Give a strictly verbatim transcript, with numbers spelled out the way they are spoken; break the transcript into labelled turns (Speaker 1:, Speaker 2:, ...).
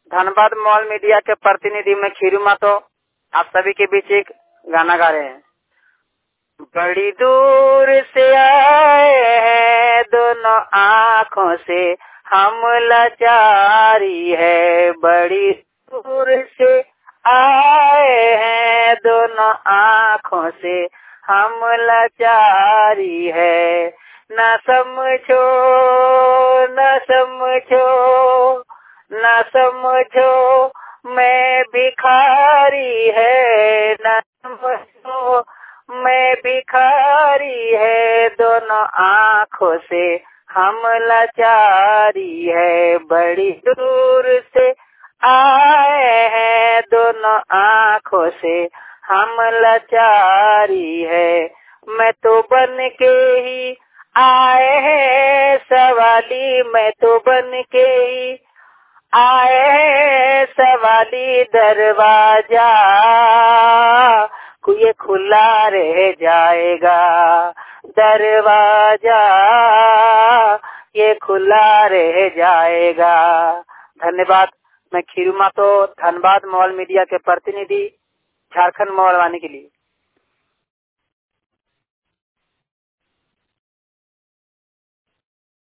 Speaker 1: Dhanbad mall media के प्रतिनिधि में खीरू मातो आप सभी के बीच एक गाना गा रहे हैं। बड़ी दूर से आए हैं दोनों आँखों से हम लाचारी है, बड़ी दूर से आए हैं दोनों आँखों से हम लाचारी है। न समझो न समझो न समझो मैं भिखारी है, न समझो मैं भिखारी है, दोनों आँखों से हम लाचारी है, बड़ी दूर से आए हैं दोनों आँखों से हम लाचारी है। मैं तो बन के ही आए हैं सवाली, मैं तो बन के ही आए हैं सवाली, दरवाजा ये खुला रह जाएगा, दरवाजा ये खुला रह जाएगा। धन्यवाद। मैं खीरू मातो, धनबाद मॉल मीडिया के प्रतिनिधि, झारखंड मॉल वानी के लिए।